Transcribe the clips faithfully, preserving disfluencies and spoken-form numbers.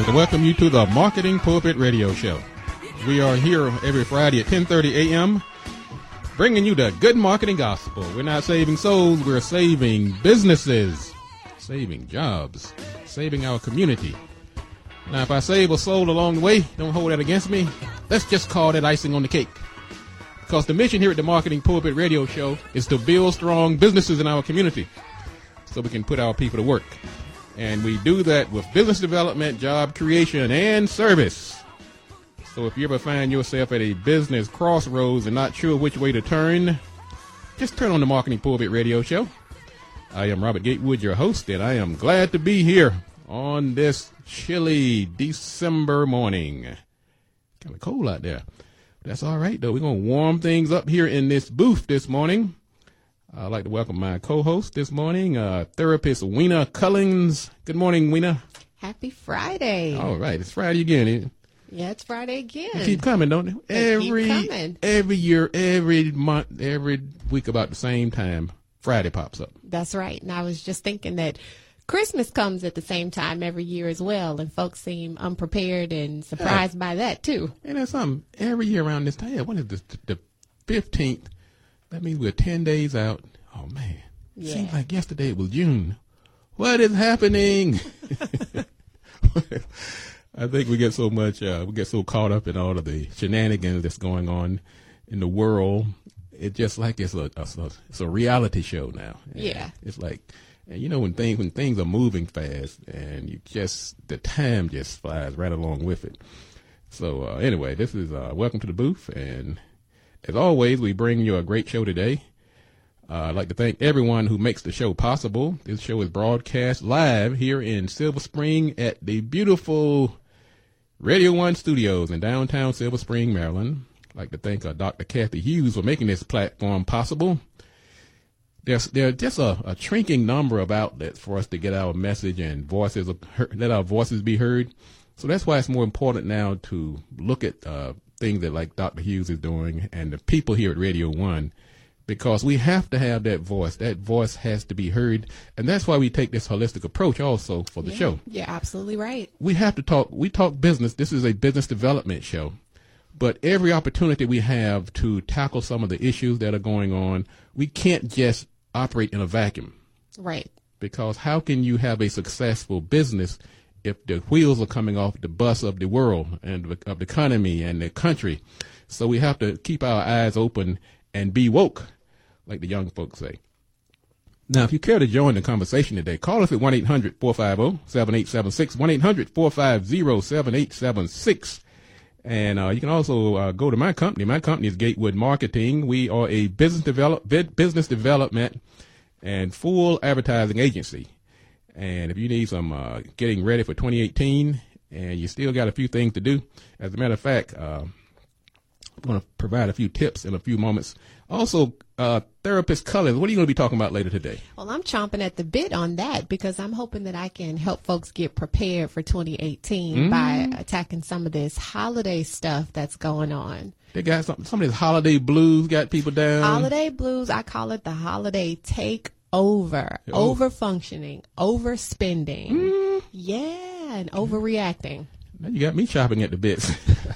to welcome you to the Marketing Pulpit Radio Show. We are here every Friday at ten thirty a.m. bringing you the good marketing gospel. We're not saving souls, we're saving businesses, saving jobs, saving our community. Now, if I save a soul along the way, don't hold that against me. Let's just call that icing on the cake. Because the mission here at the Marketing Pulpit Radio Show is to build strong businesses in our community so we can put our people to work. And we do that with business development, job creation, and service. So if you ever find yourself at a business crossroads and not sure which way to turn, just turn on the Marketing Pulpit Radio Show. I am Robert Gatewood, your host, and I am glad to be here on this chilly December morning. Kind of cold out there. That's all right, though. We're going to warm things up here in this booth this morning. I'd like to welcome my co-host this morning, uh, therapist Weena Cullings. Good morning, Weena. Happy Friday. All right. It's Friday again. Yeah, it's Friday again. They keep coming, don't they? They every, keep coming. Every year, every month, every week about the same time, Friday pops up. That's right. And I was just thinking that Christmas comes at the same time every year as well, and folks seem unprepared and surprised yeah. by that, too. And there's something every year around this time. What is this? The fifteenth. That means we're ten days out. Oh, man. Yeah. Seems like yesterday it was June. What is happening? I think we get so much, uh, we get so caught up in all of the shenanigans that's going on in the world. It's just like it's a, a, it's a reality show now. And yeah. It's like, and you know, when things, when things are moving fast and you just, the time just flies right along with it. So, uh, anyway, this is, uh, welcome to the booth. And as always, we bring you a great show today. Uh, I'd like to thank everyone who makes the show possible. This show is broadcast live here in Silver Spring at the beautiful Radio One Studios in downtown Silver Spring, Maryland. I'd like to thank uh, Doctor Kathy Hughes for making this platform possible. There's there's just a, a shrinking number of outlets for us to get our message and voices, let our voices be heard. So that's why it's more important now to look at uh, things that like Doctor Hughes is doing and the people here at Radio One, because we have to have that voice. That voice has to be heard. And that's why we take this holistic approach also for the yeah, show. You're absolutely right. We have to talk. We talk business. This is a business development show. But every opportunity we have to tackle some of the issues that are going on, we can't just operate in a vacuum. Right. Because how can you have a successful business if the wheels are coming off the bus of the world and of the economy and the country? So we have to keep our eyes open and be woke, like the young folks say. Now, if you care to join the conversation today, call us at one eight hundred four five zero seven eight seven six, one eight hundred four five zero seven eight seven six. And uh, you can also uh, go to my company. My company is Gatewood Marketing. We are a business develop business development and full advertising agency. And if you need some uh, getting ready for twenty eighteen and you still got a few things to do, as a matter of fact, uh, I'm going to provide a few tips in a few moments. Also, uh, therapist Cullings, what are you going to be talking about later today? Well, I'm chomping at the bit on that because I'm hoping that I can help folks get prepared for twenty eighteen mm. by attacking some of this holiday stuff that's going on. They got some, some of this holiday blues got people down. Holiday blues, I call it the holiday takeover. Oh. Overfunctioning, overspending. Mm. Yeah, and overreacting. Now you got me chopping at the bits.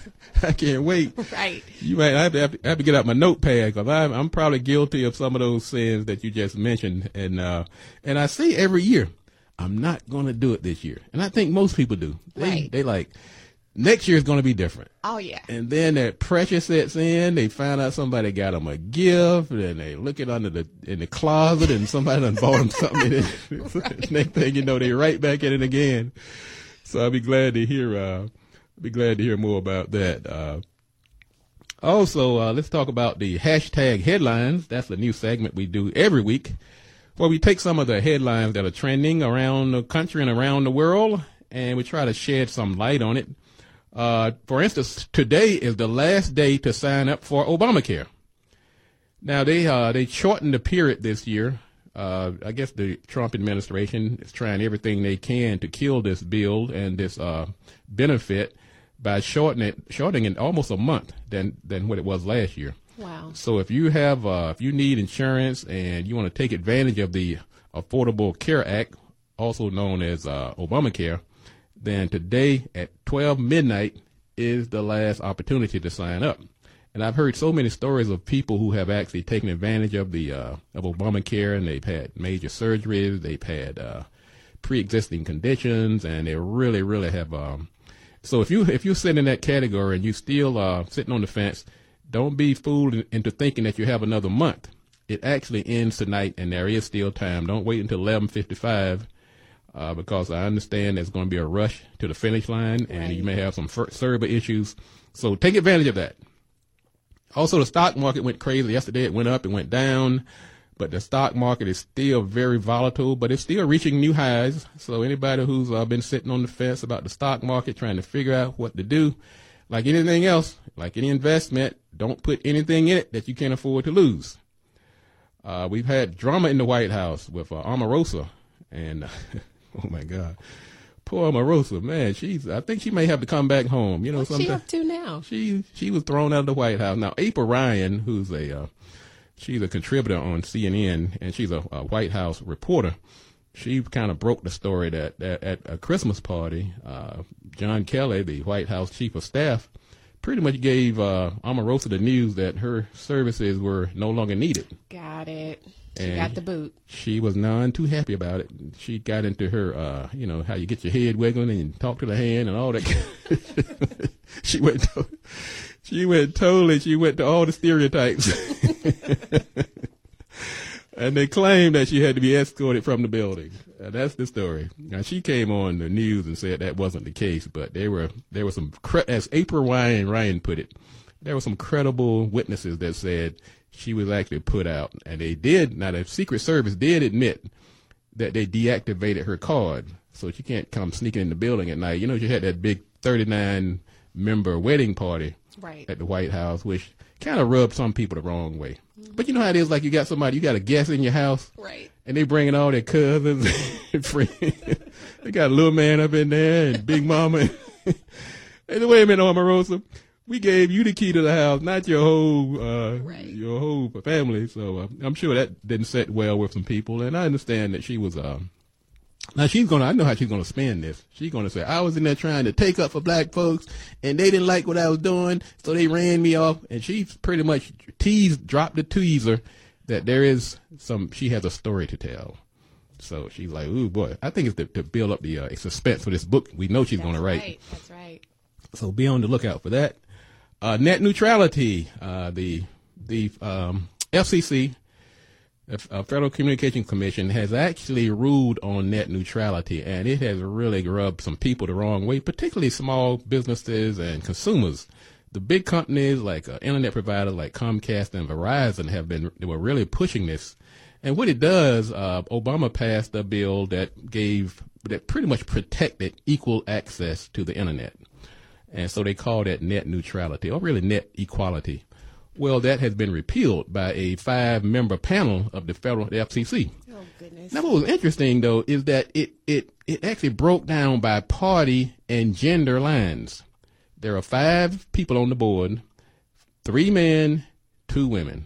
I can't wait. Right. You might I have to, have to have to get out my notepad because I'm, I'm probably guilty of some of those sins that you just mentioned. And uh, and I say every year, I'm not going to do it this year. And I think most people do. They, right. They like, next year is going to be different. Oh, yeah. And then that pressure sets in. They find out somebody got them a gift. And they look it under the in the closet and somebody done bought them something. Right. Next thing you know, they right back at it again. So I'll be glad to hear. Uh, be glad to hear more about that. Uh, also, uh, let's talk about the hashtag headlines. That's a new segment we do every week, where we take some of the headlines that are trending around the country and around the world, and we try to shed some light on it. Uh, for instance, today is the last day to sign up for Obamacare. Now they uh, they shortened the period this year. Uh, I guess the Trump administration is trying everything they can to kill this bill and this uh, benefit by shortening it, shortening it almost a month than than what it was last year. Wow. So if you have uh, if you need insurance and you want to take advantage of the Affordable Care Act, also known as uh, Obamacare, then today at twelve midnight is the last opportunity to sign up. And I've heard so many stories of people who have actually taken advantage of the uh, of Obamacare, and they've had major surgeries, they've had uh, pre-existing conditions, and they really, really have. Um, so if you if you sit in that category and you still uh, sitting on the fence, don't be fooled into thinking that you have another month. It actually ends tonight, and there is still time. Don't wait until eleven fifty-five. Uh, because I understand there's going to be a rush to the finish line, and right. you may have some fir- server issues. So take advantage of that. Also, the stock market went crazy. Yesterday it went up, it went down, but the stock market is still very volatile, but it's still reaching new highs. So anybody who's uh, been sitting on the fence about the stock market, trying to figure out what to do, like anything else, like any investment, don't put anything in it that you can't afford to lose. Uh, we've had drama in the White House with uh, Omarosa, and oh my God, poor Omarosa, man, she's. I think she may have to come back home. You know, what's she up to now? She she was thrown out of the White House. Now, April Ryan, who's a uh, she's a contributor on C N N, and she's a, a White House reporter. She kind of broke the story that, that at a Christmas party, uh, John Kelly, the White House chief of staff, pretty much gave uh, Omarosa the news that her services were no longer needed. Got it. She and got the boot. She was none too happy about it. She got into her, uh, you know, how you get your head wiggling and talk to the hand and all that. she went, to, she went totally. She went to all the stereotypes, and they claimed that she had to be escorted from the building. Uh, that's the story. Now she came on the news and said that wasn't the case, but there were there were some, as April Ryan Ryan put it, there were some credible witnesses that said she was actually put out, and they did. Now the Secret Service did admit that they deactivated her card, so she can't come sneaking in the building at night. You know, she had that big thirty-nine member wedding party right. at the White House, which kind of rubbed some people the wrong way. Mm-hmm. But you know how it is, like you got somebody, you got a guest in your house, right? And they bringing all their cousins and friends. They got a little man up in there and Big Mama. And wait a minute, Omarosa. We gave you the key to the house, not your whole, uh, right. your whole family. So uh, I'm sure that didn't set well with some people. And I understand that she was, uh, now she's going to, I know how she's going to spin this. She's going to say, I was in there trying to take up for black folks and they didn't like what I was doing. So they ran me off. And she's pretty much teased, dropped the teaser that there is some, she has a story to tell. So she's like, ooh, boy, I think it's to, to build up the uh, suspense for this book we know she's going to write. Right. That's right. So be on the lookout for that. Uh, net neutrality, uh, the the um, F C C, the uh, Federal Communications Commission, has actually ruled on net neutrality, and it has really rubbed some people the wrong way, particularly small businesses and consumers. The big companies like uh, internet providers like Comcast and Verizon have been they were really pushing this. And what it does, uh, Obama passed a bill that gave that pretty much protected equal access to the internet. And so they call that net neutrality, or really net equality. Well, that has been repealed by a five-member panel of the federal the F C C. Oh, goodness. Now, what was interesting, though, is that it, it, it actually broke down by party and gender lines. There are five people on the board, three men, two women,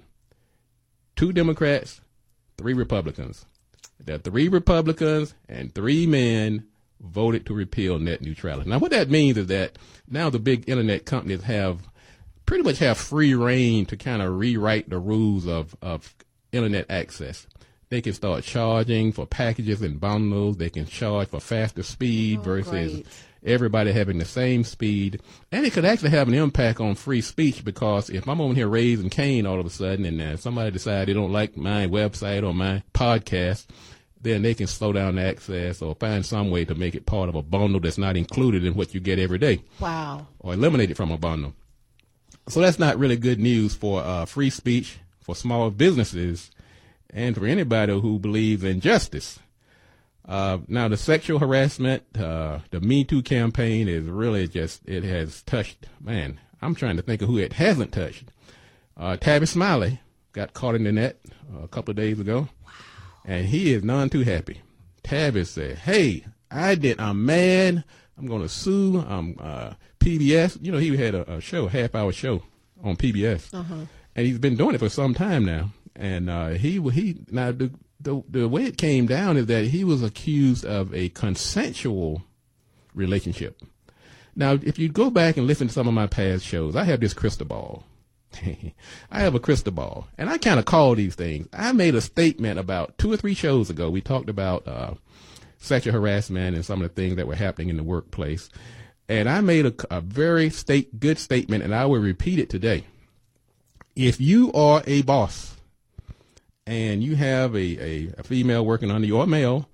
two Democrats, three Republicans. There are three Republicans and three men voted to repeal net neutrality. Now, what that means is that now the big internet companies have pretty much have free reign to kind of rewrite the rules of, of internet access. They can start charging for packages and bundles. They can charge for faster speed oh, versus great. everybody having the same speed. And it could actually have an impact on free speech, because if I'm on here raising Cain all of a sudden and uh, somebody decides they don't like my website or my podcast, then they can slow down the access or find some way to make it part of a bundle that's not included in what you get every day. Wow. Or eliminate it from a bundle. So that's not really good news for uh, free speech, for small businesses, and for anybody who believes in justice. Uh, now, the sexual harassment, uh, the Me Too campaign is really just, it has touched, man, I'm trying to think of who it hasn't touched. Uh, Tavis Smiley got caught in the net uh, a couple of days ago. And he is none too happy. Tavis said, hey, I did, I'm mad. I'm going to sue. I'm uh, P B S. You know, he had a, a show, a half hour show on P B S. Uh-huh. And he's been doing it for some time now. And uh, he, he, now the, the, the way it came down is that he was accused of a consensual relationship. Now, if you go back and listen to some of my past shows, I have this crystal ball. I have a crystal ball, and I kind of call these things. I made a statement about two or three shows ago. We talked about uh, sexual harassment and some of the things that were happening in the workplace. And I made a, a very state, good statement, and I will repeat it today. If you are a boss and you have a, a, a female working under you or a male,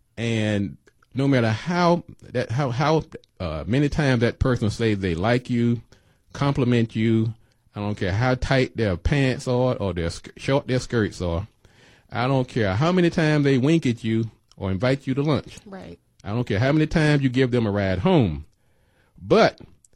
and no matter how that how how uh, many times that person says they like you, compliment you, I don't care how tight their pants are or their sk- short their skirts are, I don't care how many times they wink at you or invite you to lunch. Right. I don't care how many times you give them a ride home. But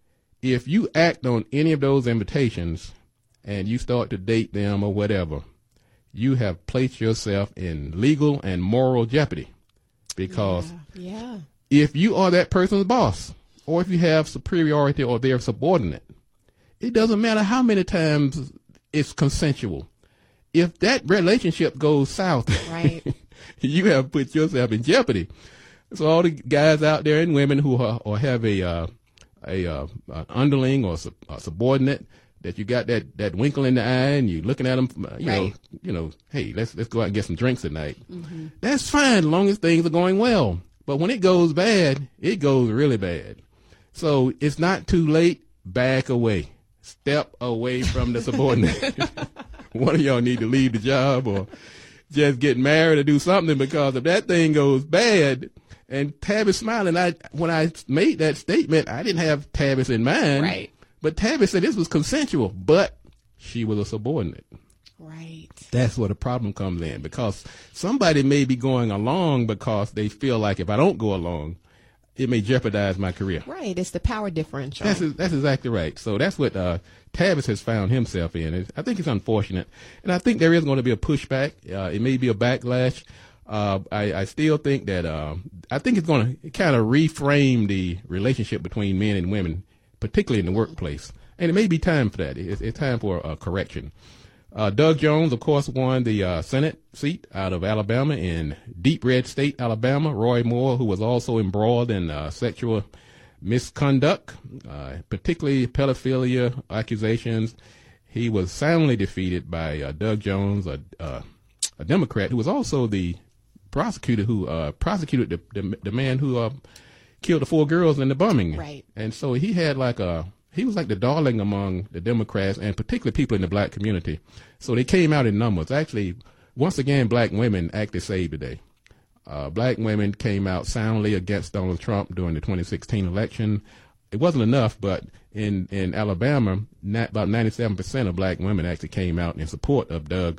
if you act on any of those invitations and you start to date them or whatever, you have placed yourself in legal and moral jeopardy. Because yeah, yeah. if you are that person's boss, or if you have superiority or they're subordinate, it doesn't matter how many times it's consensual. If that relationship goes south, right. you have put yourself in jeopardy. So all the guys out there and women who are, or have a uh, a uh, an underling or sub, a subordinate that you got that, that winkle in the eye and you looking at them, you right. know, you know, hey, let's let's go out and get some drinks tonight. Mm-hmm. That's fine as long as things are going well. But when it goes bad, it goes really bad. So it's not too late. Back away. Step away from the subordinate. One of y'all need to leave the job or just get married or do something, because if that thing goes bad. And Tavis smiling, I when I made that statement, I didn't have Tavis in mind. Right. But Tavis said this was consensual, but she was a subordinate. Right. That's where the problem comes in, because somebody may be going along because they feel like if I don't go along, it may jeopardize my career. Right. It's the power differential. That's that's exactly right. So that's what uh, Tavis has found himself in. I think it's unfortunate. And I think there is going to be a pushback. Uh, it may be a backlash. Uh, I, I still think that uh, I think it's going to kind of reframe the relationship between men and women, particularly in the workplace. And it may be time for that. It's, it's time for a correction. Uh, Doug Jones, of course, won the uh, Senate seat out of Alabama in Deep Red State, Alabama. Roy Moore, who was also embroiled in uh, sexual misconduct, uh, particularly pedophilia accusations. He was soundly defeated by uh, Doug Jones, a, uh, a Democrat who was also the prosecutor who uh, prosecuted the, the the man who uh, killed the four girls in the bombing. Right. And so he had like a he was like the darling among the Democrats and particularly people in the black community. So they came out in numbers. Actually, once again, black women actually saved the day. Uh, black women came out soundly against Donald Trump during the twenty sixteen election. It wasn't enough, but in, in Alabama, not, about ninety-seven percent of black women actually came out in support of Doug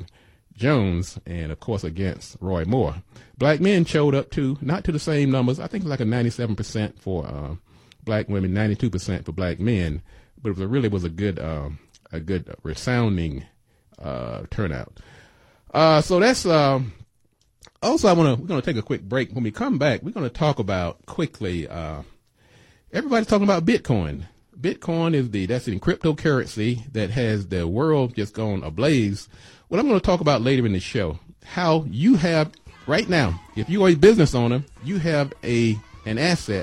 Jones and, of course, against Roy Moore. Black men showed up, too, not to the same numbers. I think it was like a ninety-seven percent for uh, black women, ninety-two percent for black men. But it was a, really was a good, uh, a good resounding uh, turnout. Uh, so that's uh, also I want to we're going to take a quick break. When we come back, we're going to talk about quickly. Uh, everybody's talking about Bitcoin. Bitcoin is the that's the cryptocurrency that has the world just gone ablaze. What I'm going to talk about later in the show, how you have right now, if you are a business owner, you have a an asset,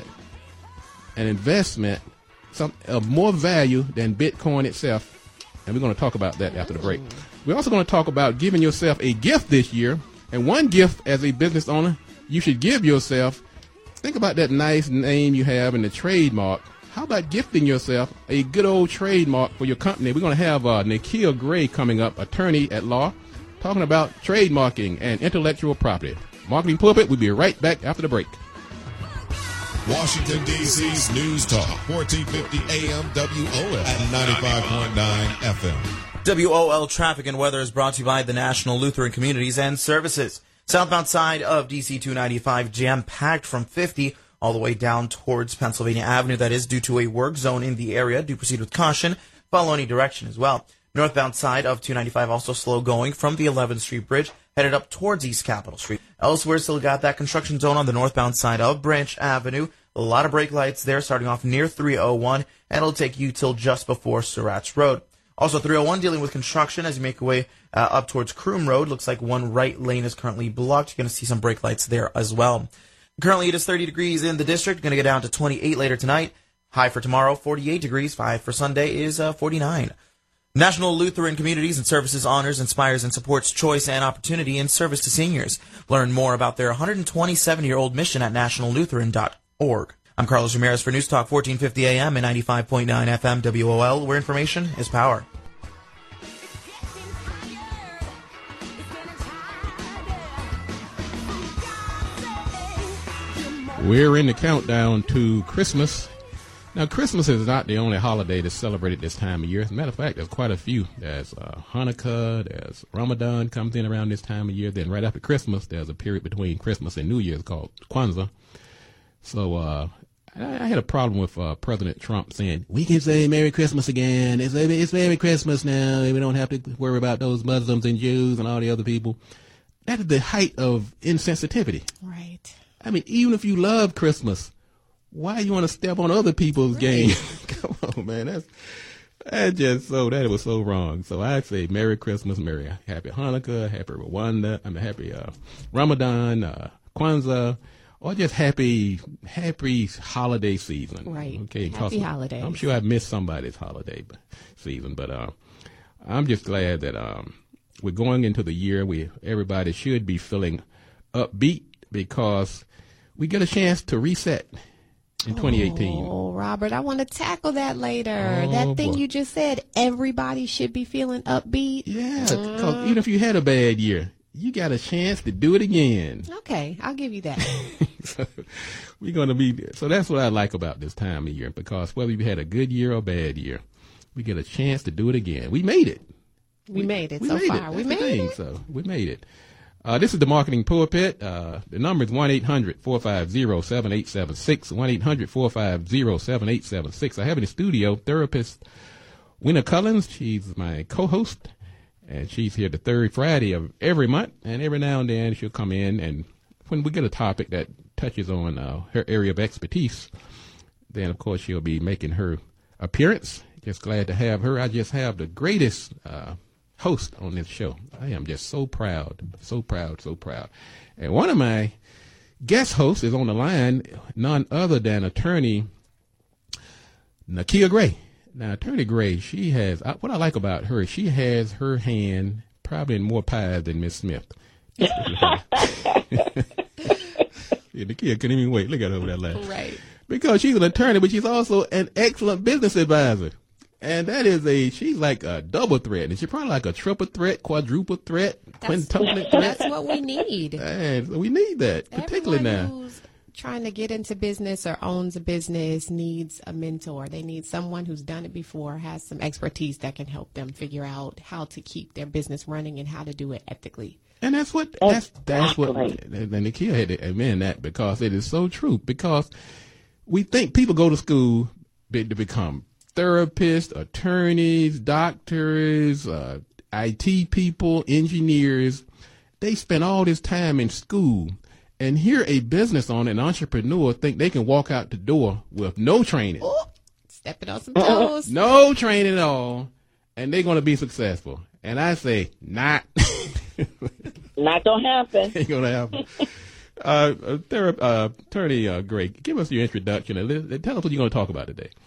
an investment, some of more value than Bitcoin itself. And we're going to talk about that after the break. We're also going to talk about giving yourself a gift this year. And one gift as a business owner, you should give yourself. Think about that nice name you have and the trademark. How about gifting yourself a good old trademark for your company? We're going to have uh, Nikhil Gray coming up, attorney at law, talking about trademarking and intellectual property. Marketing Pulpit, we'll be right back after the break. Washington, D C's News Talk, fourteen fifty A M W O L at ninety-five point nine F M. W O L Traffic and Weather is brought to you by the National Lutheran Communities and Services. Southbound side of D C two ninety-five jam-packed from fifty all the way down towards Pennsylvania Avenue. That is due to a work zone in the area. Do proceed with caution. Follow any direction as well. Northbound side of two ninety-five also slow going from the eleventh Street Bridge, headed up towards East Capitol Street. Elsewhere, still got that construction zone on the northbound side of Branch Avenue. A lot of brake lights there starting off near three oh one, and it'll take you till just before Surratt's Road. Also, three oh one dealing with construction as you make your way uh, up towards Croom Road. Looks like one right lane is currently blocked. You're going to see some brake lights there as well. Currently, it is thirty degrees in the district. Going to get down to twenty-eight later tonight. High for tomorrow, forty-eight degrees. Five for Sunday is uh, forty-nine. National Lutheran Communities and Services honors, inspires, and supports choice and opportunity in service to seniors. Learn more about their one hundred twenty-seven-year-old mission at national lutheran dot org. I'm Carlos Ramirez for News Talk fourteen fifty A M and ninety-five point nine F M W O L, where information is power. We're in the countdown to Christmas. Now, Christmas is not the only holiday that's celebrated this time of year. As a matter of fact, there's quite a few. There's uh, Hanukkah, there's Ramadan comes in around this time of year. Then right after Christmas, there's a period between Christmas and New Year's called Kwanzaa. So uh, I, I had a problem with uh, President Trump saying, we can say Merry Christmas again. It's, it's Merry Christmas now. We don't have to worry about those Muslims and Jews and all the other people. That is the height of insensitivity. Right. I mean, even if you love Christmas, why you want to step on other people's right. game? Come on, man. That's, that's just so, that was so wrong. So I say Merry Christmas, Merry Happy Hanukkah, Happy Rwanda, I mean, Happy uh, Ramadan, uh, Kwanzaa, or just happy, happy holiday season. Right. Okay. Happy holidays. I'm sure I missed somebody's holiday season, but uh, I'm just glad that um, we're going into the year where everybody should be feeling upbeat because we get a chance to reset in twenty eighteen. Oh, Robert, I want to tackle that later. Oh, that thing boy. you just said, everybody should be feeling upbeat. Yeah, because even if you had a bad year, you got a chance to do it again. Okay, I'll give you that. So we're going to be, so that's what I like about this time of year, because whether you had a good year or a bad year, we get a chance to do it again. We made it. We, we made it we so made far. It. We That's made the thing. it. So we made it. Uh, this is the Marketing Pulpit. Uh, the number is one eight hundred four five zero seven eight seven six, one eight hundred four five zero seven eight seven six. I have in the studio therapist Winna Cullins. She's my co-host, and she's here the third Friday of every month, and every now and then she'll come in, and when we get a topic that touches on uh, her area of expertise, then, of course, she'll be making her appearance. Just glad to have her. I just have the greatest uh host on this show. I am just so proud, so proud, so proud. And one of my guest hosts is on the line, none other than attorney Nakia Gray. Now, attorney Gray, she has, what I like about her, she has her hand probably in more pies than Miss Smith. Yeah, Nakia couldn't even wait. Look at her over that laugh. Right. Because she's an attorney, but she's also an excellent business advisor. And that is a, she's like a double threat. And she's probably like a triple threat, quadruple threat, quintuplet threat. That's what we need. And we need that, particularly Everyone now. Who's trying to get into business or owns a business needs a mentor. They need someone who's done it before, has some expertise that can help them figure out how to keep their business running and how to do it ethically. And that's what, that's, that's what, and Nakia had to admit that, because it is so true. Because we think people go to school to become therapists, attorneys, doctors, uh, I T people, engineers. They spend all this time in school, and here a business owner, an entrepreneur, think they can walk out the door with no training. Oh, stepping on some toes. No training at all, and they're going to be successful. And I say, not. Not going to happen. Ain't going to happen. uh, uh, thera- uh, Attorney uh, Gray, give us your introduction and let, tell us what you're going to talk about today.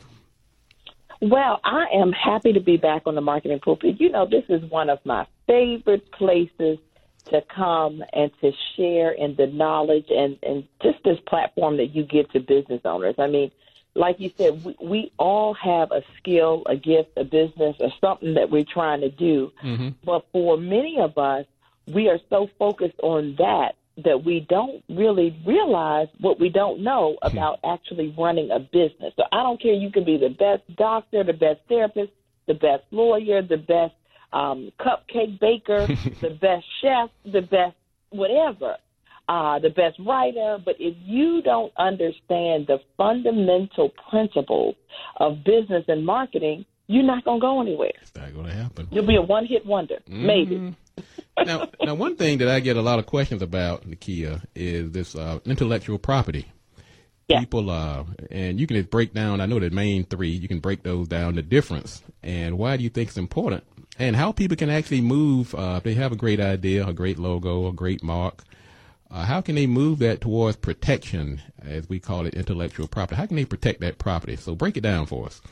Well, I am happy to be back on the Marketing Pulpit. You know, this is one of my favorite places to come and to share in the knowledge and, and just this platform that you give to business owners. I mean, like you said, we, we all have a skill, a gift, a business, or something that we're trying to do. Mm-hmm. But for many of us, we are so focused on that that we don't really realize what we don't know about actually running a business. So I don't care. You can be the best doctor, the best therapist, the best lawyer, the best um, cupcake baker, the best chef, the best whatever, uh, the best writer. But if you don't understand the fundamental principles of business and marketing, you're not going to go anywhere. It's not going to happen. You'll be a one-hit wonder, mm-hmm. maybe. now, now, one thing that I get a lot of questions about, Nakia, is this uh, intellectual property. Yeah. People, uh, and you can just break down, I know the main three, you can break those down, the difference, and why do you think it's important, and how people can actually move, uh, if they have a great idea, a great logo, a great mark, Uh, how can they move that towards protection, as we call it, intellectual property? How can they protect that property? So break it down for us.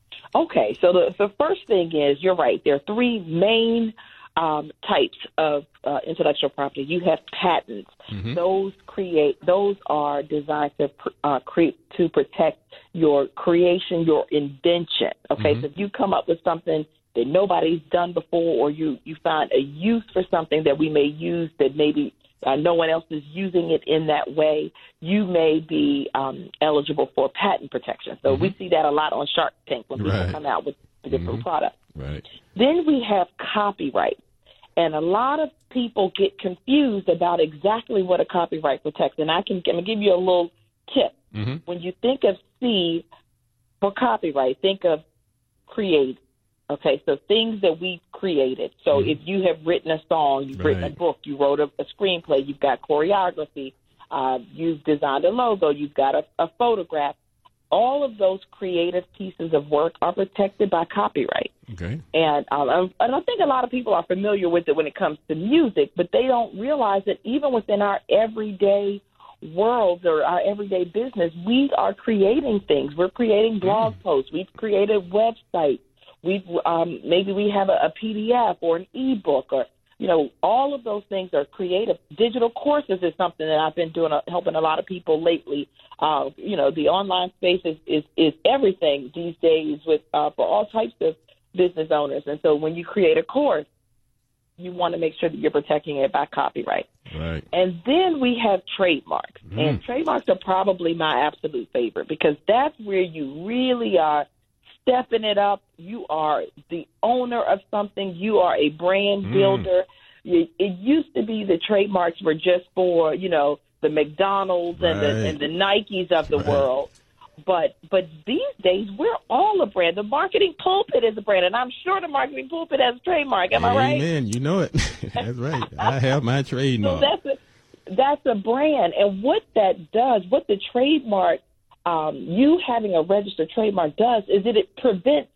Okay, so the, the first thing is, you're right, there are three main um, types of uh, intellectual property. You have patents. Mm-hmm. Those create; those are designed to uh, create to protect your creation, your invention. Okay, mm-hmm. So if you come up with something that nobody's done before, or you you find a use for something that we may use that maybe uh, no one else is using it in that way, you may be um, eligible for patent protection. So mm-hmm. we see that a lot on Shark Tank when people right. come out with different mm-hmm. products. Right. Then we have copyright. And a lot of people get confused about exactly what a copyright protects. And I can I'm gonna give you a little tip. Mm-hmm. When you think of C for copyright, think of create. Okay, so things that we created. So mm-hmm. if you have written a song, you've right. written a book, you wrote a, a screenplay, you've got choreography, uh, you've designed a logo, you've got a, a photograph. All of those creative pieces of work are protected by copyright. Okay. And, um, and I think a lot of people are familiar with it when it comes to music, but they don't realize that even within our everyday worlds or our everyday business, we are creating things. We're creating blog mm. posts. We've created websites. We've um, maybe we have a, a P D F or an ebook, or you know, all of those things are creative. Digital courses is something that I've been doing, uh, helping a lot of people lately. Uh, you know, the online space is, is, is everything these days with uh, for all types of business owners. And so when you create a course, you want to make sure that you're protecting it by copyright. Right. And then we have trademarks. Mm. And trademarks are probably my absolute favorite, because that's where you really are stepping it up. You are the owner of something. You are a brand mm. builder. It, it used to be the trademarks were just for, you know, the McDonald's right. and, the, and the Nikes of the right. world. But but these days, we're all a brand. The Marketing Pulpit is a brand, and I'm sure the Marketing Pulpit has a trademark. Am Amen. I right? Amen. You know it. That's right. I have my trademark. So that's a, that's a brand. And what that does, what the trademark, um, you having a registered trademark does, is that it prevents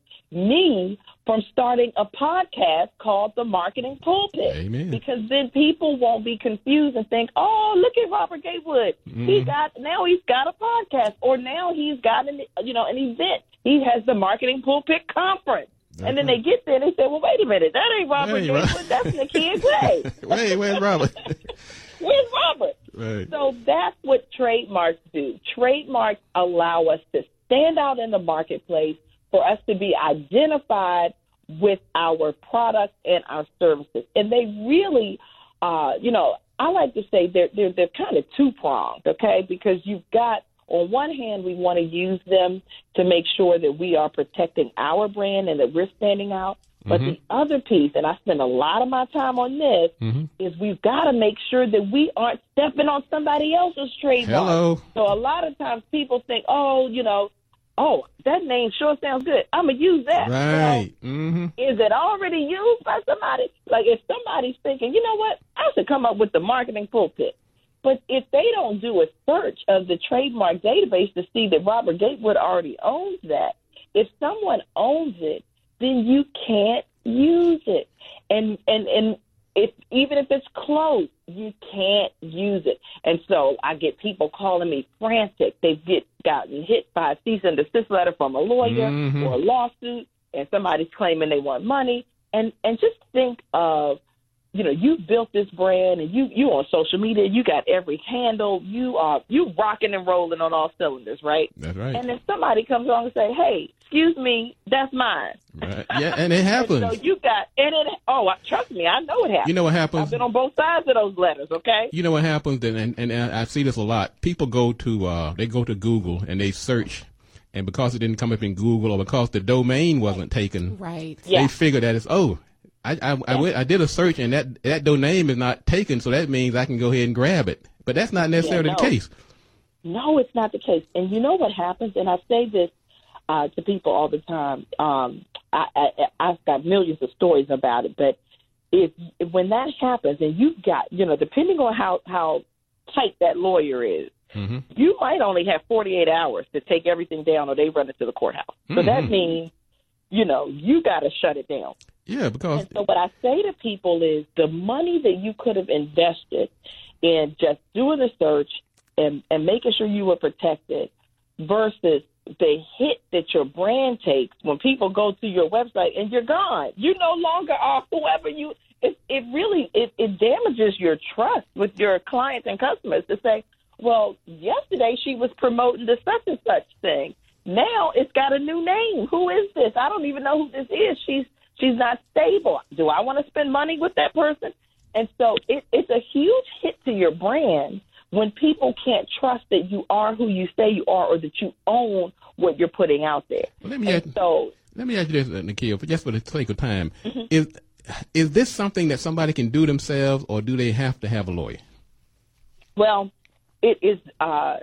me from starting a podcast called The Marketing Pulpit. Amen. Because then people won't be confused and think, oh, look at Robert Gatewood. Mm-hmm. He got, now he's got a podcast, or now he's got an, you know, an event. He has the Marketing Pulpit Conference. That's and then right. they get there and they say, well, wait a minute, that ain't Robert hey, Gatewood, Rob- that's Nakia Clay. Wait, where's Robert? Where's Robert? Right. So that's what trademarks do. Trademarks allow us to stand out in the marketplace, for us to be identified with our products and our services. And they really, uh, you know, I like to say they're, they're, they're kind of two-pronged, okay, because you've got, on one hand, we want to use them to make sure that we are protecting our brand and that we're standing out. But mm-hmm. the other piece, and I spend a lot of my time on this, mm-hmm. is we've got to make sure that we aren't stepping on somebody else's trademark. Hello. So a lot of times people think, oh, you know, oh, that name sure sounds good. I'm going to use that. Right. Well, mm-hmm. Is it already used by somebody? Like, if somebody's thinking, you know what, I should come up with the Marketing Pulpit. But if they don't do a search of the trademark database to see that Robert Gatewood already owns that, if someone owns it, then you can't use it. And, and, and if, even if it's close, you can't use it. And so I get people calling me frantic. They've get, gotten hit by a cease and desist letter from a lawyer mm-hmm. or a lawsuit, and somebody's claiming they want money. And and just think of, you know, you built this brand, and you you on social media, you got every handle, you are you rocking and rolling on all cylinders, right? That's right. And then somebody comes along and say, hey, excuse me, that's mine. Right. Yeah, and it happens. And so you got, and it, oh, trust me, I know it happens. You know what happens? I've been on both sides of those letters, okay? You know what happens, and, and, and I see this a lot. People go to, uh, they go to Google and they search, and because it didn't come up in Google, or because the domain wasn't taken, right? They yeah. figure that it's, oh, I I, I, went, I did a search and that, that domain is not taken, so that means I can go ahead and grab it. But that's not necessarily yeah, no. the case. No, it's not the case. And you know what happens, and I say this uh, to people all the time. Um, I, I, I've got millions of stories about it, but if, if when that happens, and you've got, you know, depending on how, how tight that lawyer is, mm-hmm. you might only have forty-eight hours to take everything down, or they run it to the courthouse. Mm-hmm. So that means, you know, you got to shut it down. Yeah, because. And so what I say to people is the money that you could have invested in just doing the search and, and making sure you were protected versus the hit that your brand takes when people go to your website and you're gone. You no longer are whoever you. It, it really it, it damages your trust with your clients and customers to say, well, yesterday she was promoting the such and such thing. Now it's got a new name. Who is this? I don't even know who this is. She's she's not stable. Do I want to spend money with that person? And so it, it's a huge hit to your brand when people can't trust that you are who you say you are or that you own what you're putting out there. Well, let me ask, so, let me ask you this, Nakia, for just for the sake of time. Mm-hmm. Is is this something that somebody can do themselves, or do they have to have a lawyer? Well, it is uh,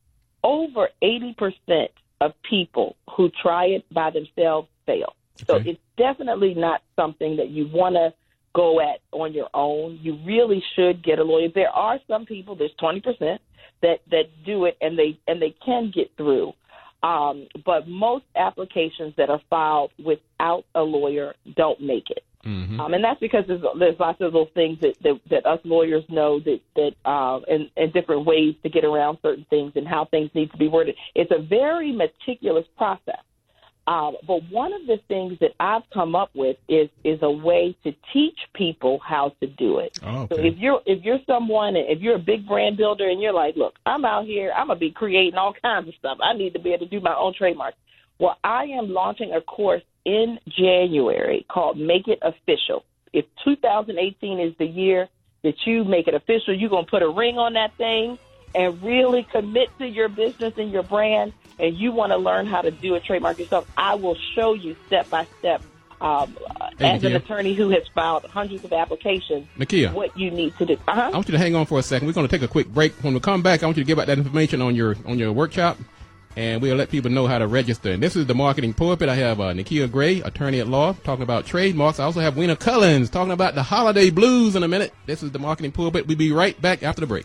over eighty percent of people who try it by themselves fail. So Okay. it's definitely not something that you want to go at on your own. You really should get a lawyer. There are some people, there's twenty percent that, that do it and they and they can get through. Um, but most applications that are filed without a lawyer don't make it. Mm-hmm. Um, and that's because there's, there's lots of those things that, that, that us lawyers know that, that uh, and, and different ways to get around certain things and how things need to be worded. It's a very meticulous process. Um, but one of the things that I've come up with is is a way to teach people how to do it. Oh, okay. So if you're if you're someone, if you're a big brand builder and you're like, look, I'm out here, I'm gonna be creating all kinds of stuff. I need to be able to do my own trademarks. Well, I am launching a course in January called Make It Official. If two thousand eighteen is the year that you make it official, you're gonna put a ring on that thing and really commit to your business and your brand, and you want to learn how to do a trademark yourself, I will show you step by step, um, Hey, as an Nakia. attorney who has filed hundreds of applications, Nakia, what you need to do. Uh-huh. I want you to hang on for a second. We're going to take a quick break. When we come back, I want you to give out that information on your on your workshop, and we'll let people know how to register. And this is the Marketing Pulpit. I have uh, Nakia Gray, attorney at law, talking about trademarks. I also have Weena Cullins talking about the holiday blues in a minute. This is the Marketing Pulpit. We'll be right back after the break.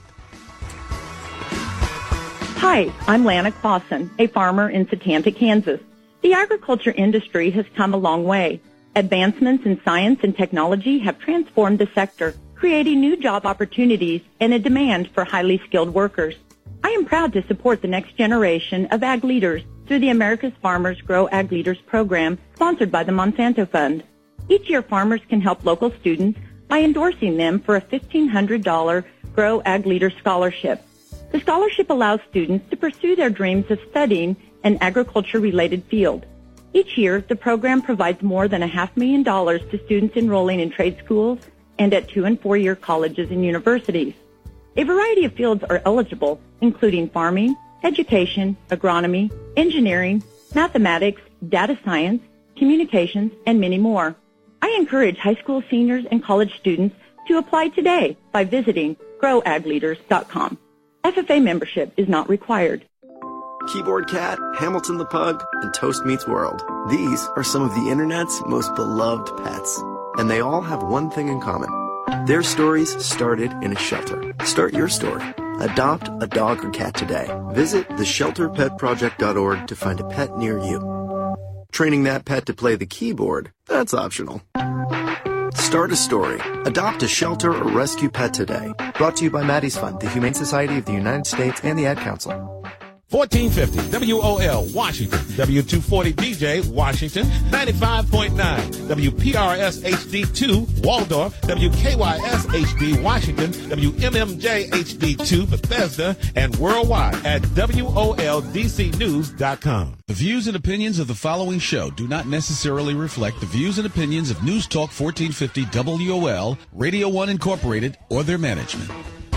Hi, I'm Lana Clausen, a farmer in Setanta, Kansas. The agriculture industry has come a long way. Advancements in science and technology have transformed the sector, creating new job opportunities and a demand for highly skilled workers. I am proud to support the next generation of ag leaders through the America's Farmers Grow Ag Leaders program sponsored by the Monsanto Fund. Each year, farmers can help local students by endorsing them for a fifteen hundred dollars Grow Ag Leaders scholarship. The scholarship allows students to pursue their dreams of studying an agriculture-related field. Each year, the program provides more than a half million dollars to students enrolling in trade schools and at two- and four-year colleges and universities. A variety of fields are eligible, including farming, education, agronomy, engineering, mathematics, data science, communications, and many more. I encourage high school seniors and college students to apply today by visiting grow ag leaders dot com. F F A membership is not required. Keyboard Cat, Hamilton the Pug, and Toast Meets World. These are some of the internet's most beloved pets. And they all have one thing in common. Their stories started in a shelter. Start your story. Adopt a dog or cat today. Visit the shelter pet project dot org to find a pet near you. Training that pet to play the keyboard, that's optional. Start a story. Adopt a shelter or rescue pet today. Brought to you by Maddie's Fund, the Humane Society of the United States, and the Ad Council. fourteen fifty W O L Washington, W two forty D J Washington, ninety-five point nine W P R S H D two Waldorf, W K Y S H D Washington, W M M J H D two Bethesda, and worldwide at W O L D C news dot com. The views and opinions of the following show do not necessarily reflect the views and opinions of News Talk fourteen fifty W O L, Radio one Incorporated, or their management.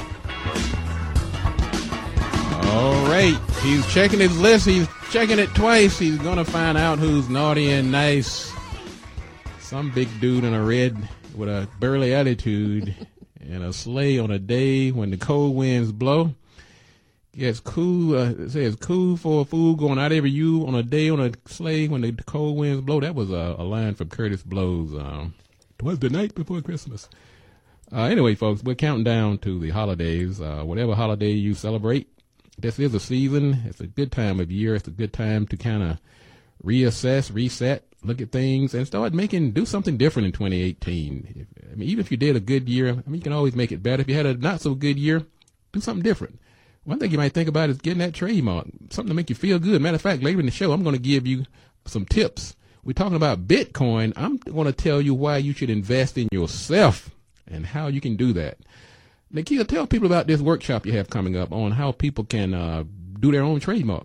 All right. He's checking his list. He's checking it twice. He's going to find out who's naughty and nice. Some big dude in a red with a burly attitude and a sleigh on a day when the cold winds blow. Yes, cool. Uh, it says cool for a fool going out every you on a day on a sleigh when the cold winds blow. That was a, a line from Curtis Blow's um, "Twas the Night Before Christmas." Uh, anyway, folks, we're counting down to the holidays. Uh, whatever holiday you celebrate, this is a season. It's a good time of year. It's a good time to kind of reassess, reset, look at things, and start making, do something different in twenty eighteen. mean, even if you did a good year, I mean, you can always make it better. If you had a not so good year, do something different. One thing you might think about is getting that trademark, something to make you feel good. Matter of fact, later in the show, I'm going to give you some tips. We're talking about Bitcoin. I'm going to tell you why you should invest in yourself and how you can do that. Nakia, tell people about this workshop you have coming up on how people can uh, do their own trademark.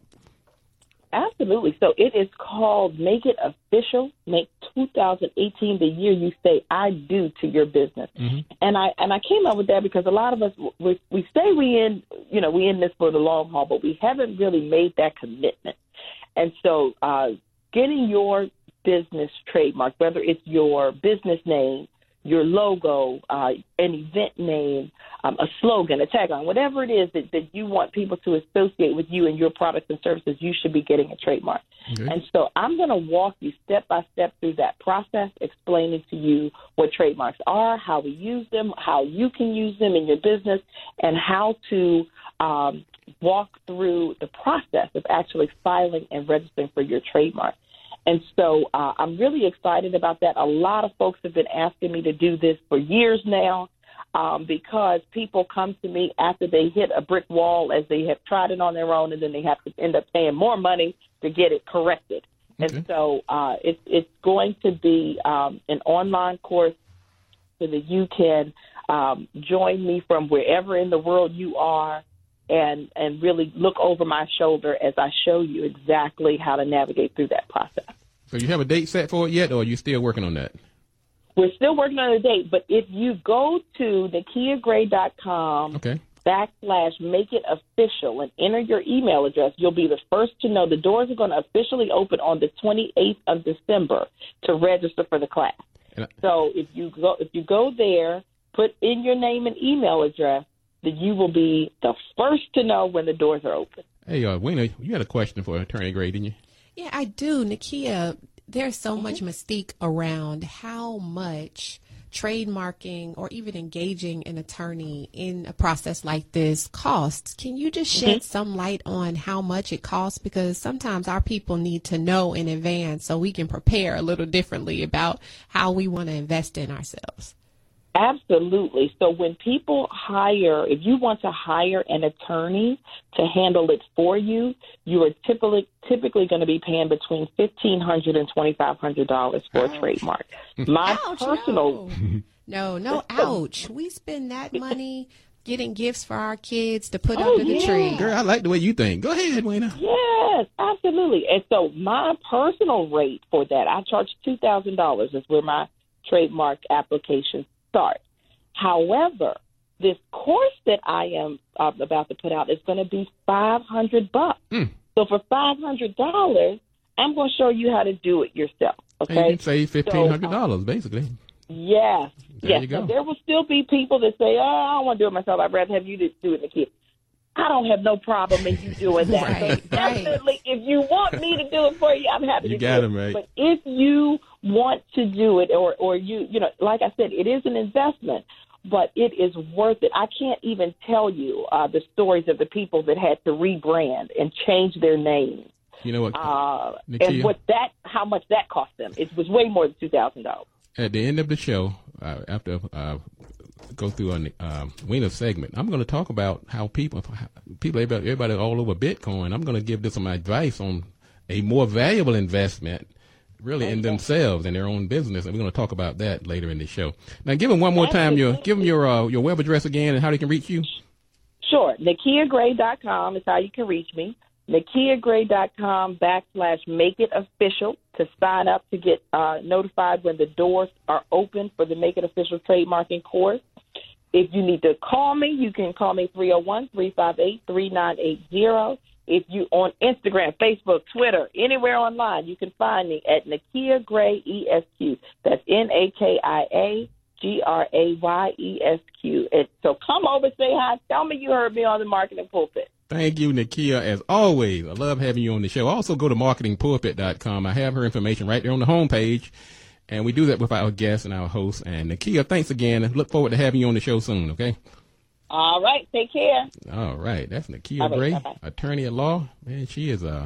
Absolutely. So it is called Make It Official. Make two thousand eighteen the year you say I do to your business. Mm-hmm. And I and I came up with that because a lot of us we, we say we in you know we in this for the long haul, but we haven't really made that commitment. And so uh, getting your business trademark, whether it's your business name, your logo, uh, an event name, um, a slogan, a tagline, whatever it is that, that you want people to associate with you and your products and services, you should be getting a trademark. Okay. And so I'm going to walk you step by step through that process, explaining to you what trademarks are, how we use them, how you can use them in your business, and how to um, walk through the process of actually filing and registering for your trademark. And so uh, I'm really excited about that. A lot of folks have been asking me to do this for years now um, because people come to me after they hit a brick wall as they have tried it on their own, and then they have to end up paying more money to get it corrected. Okay. And so uh, it, it's going to be um, an online course so that you can um, join me from wherever in the world you are and and really look over my shoulder as I show you exactly how to navigate through that process. So you have a date set for it yet, or are you still working on that? We're still working on a date, but if you go to nakia gray dot com okay. backslash make it official and enter your email address, you'll be the first to know. The doors are going to officially open on the twenty-eighth of December to register for the class. I- so if you go if you go there, put in your name and email address, that you will be the first to know when the doors are open. Hey, uh, Wena, you had a question for Attorney Gray, didn't you? Yeah, I do. Nakia, there's so mm-hmm. much mystique around how much trademarking or even engaging an attorney in a process like this costs. Can you just shed mm-hmm. some light on how much it costs? Because sometimes our people need to know in advance so we can prepare a little differently about how we want to invest in ourselves. Absolutely. So when people hire, if you want to hire an attorney to handle it for you, you are typically typically going to be paying between fifteen hundred dollars and twenty-five hundred dollars for ouch. a trademark. My ouch, personal... No, no, no ouch. We spend that money getting gifts for our kids to put oh, under the yeah. tree. Girl, I like the way you think. Go ahead, Wena. Yes, absolutely. And so my personal rate for that, I charge two thousand dollars is where my trademark application start. However, this course that I am uh, about to put out is going to be five hundred bucks. Mm. So for five hundred dollars, I'm going to show you how to do it yourself. Okay, and you can save fifteen hundred dollars, so, uh, basically. Yes, there yes. You go. And there will still be people that say, "Oh, I don't want to do it myself. I'd rather have you do it, Nakia." I don't have no problem in you doing that. right, so definitely, right. if you want me to do it for you, I'm happy you to do it. You got him right. But if you want to do it, or or you, you know, like I said, it is an investment, but it is worth it. I can't even tell you uh, the stories of the people that had to rebrand and change their names. You know what? Uh, and what that, how much that cost them. It was way more than two thousand dollars. At the end of the show, uh, after uh, go through a uh, Wena's segment, I'm going to talk about how people, people, everybody, everybody all over Bitcoin. I'm going to give them some advice on a more valuable investment, really in themselves and their own business, and we're going to talk about that later in the show. Now, give them one more time your give them your uh, your web address again and how they can reach you. Sure, nakia gray dot com is how you can reach me. nakia gray dot com backslash make it official to sign up to get uh, notified when the doors are open for the Make It Official trademarking course. If you need to call me, you can call me three oh one, three five eight, three nine eight zero. If you on Instagram, Facebook, Twitter, anywhere online, you can find me at Nakia Gray E S Q. That's N A K I A G R A Y E S Q. And so come over, say hi, tell me you heard me on the Marketing Pulpit. Thank you, Nakia, as always. I love having you on the show. Also, go to marketing pulpit dot com. I have her information right there on the homepage, and we do that with our guests and our hosts. And Nakia, thanks again. Look forward to having you on the show soon, okay? All right. Take care. All right. That's Nakia Gray, attorney at law. Man, she is uh,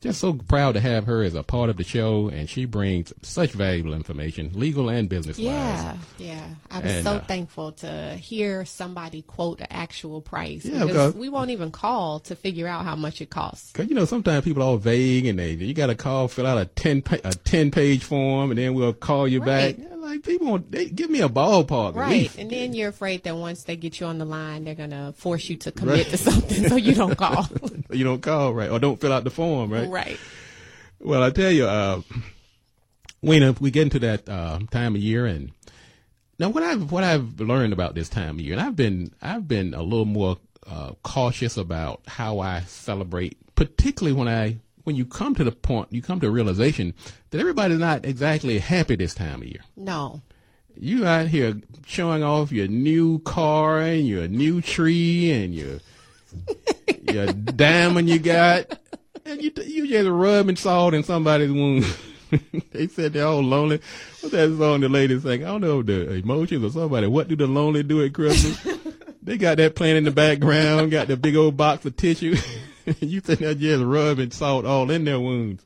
just so proud to have her as a part of the show, and she brings such valuable information, legal and business wise. Yeah, yeah. I'm And, so uh, thankful to hear somebody quote an actual price. Yeah, because because- we won't even call to figure out how much it costs. Cause you know sometimes people are all vague and they you got to call, fill out a ten pa- a ten page form, and then we'll call you Right. back. Yeah, like people, want- they give me a ballpark. at Right. least. And then you're afraid that once they get you on the line, they're going to force you to commit to something so you don't call. You don't call, right, or don't fill out the form, right? Right. Well, I tell you, uh, Weena, we get into that uh, time of year, and now what I've what I've learned about this time of year, and I've been I've been a little more uh, cautious about how I celebrate, particularly when I when you come to the point, you come to a realization that everybody's not exactly happy this time of year. No. You out here showing off your new car and your new tree and your your diamond you got, and you you just rubbing salt in somebody's wound. They said they're all lonely. What's that song the lady sang? I don't know, the Emotions or somebody. What do the lonely do at Christmas? They got that playing in the background, got the big old box of tissue. You think they're just rubbing salt all in their wounds.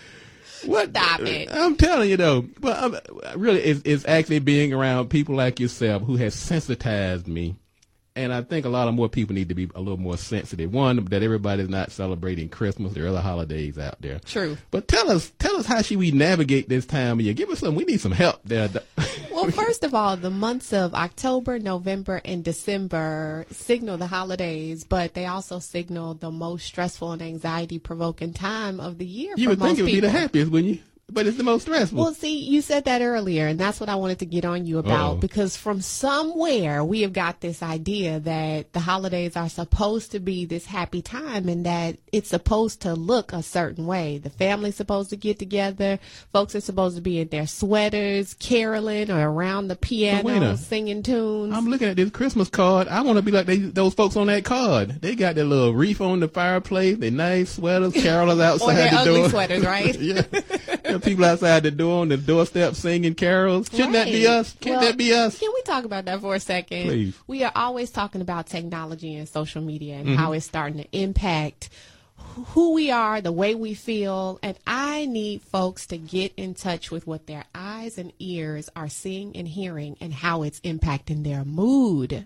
What? Stop it. I'm telling you though, but I'm, really, it's, it's actually being around people like yourself who has sensitized me, and I think a lot of more people need to be a little more sensitive. One, that everybody's not celebrating Christmas or other holidays out there. True. But tell us, tell us how should we navigate this time of year? Give us some. We need some help there. Well, first of all, the months of October, November, and December signal the holidays, but they also signal the most stressful and anxiety-provoking time of the year You for would most think it would people. be the happiest, wouldn't you? But it's the most stressful. Well, see, you said that earlier, and that's what I wanted to get on you about, Uh-oh. because from somewhere we have got this idea that the holidays are supposed to be this happy time and that it's supposed to look a certain way. The family's supposed to get together. Folks are supposed to be in their sweaters, caroling or around the piano, Wayna, singing tunes. I'm looking at this Christmas card. I want to be like they, those folks on that card. They got their little wreath on the fireplace, their nice sweaters, carolers outside or their the ugly door. sweaters, right? Yeah. There are people outside the door on the doorstep singing carols. Shouldn't that be Right. us? Can't Well, that be us? Can we talk about that for a second? Please. We are always talking about technology and social media and Mhm. how it's starting to impact who we are, the way we feel, and I need folks to get in touch with what their eyes and ears are seeing and hearing and how it's impacting their mood.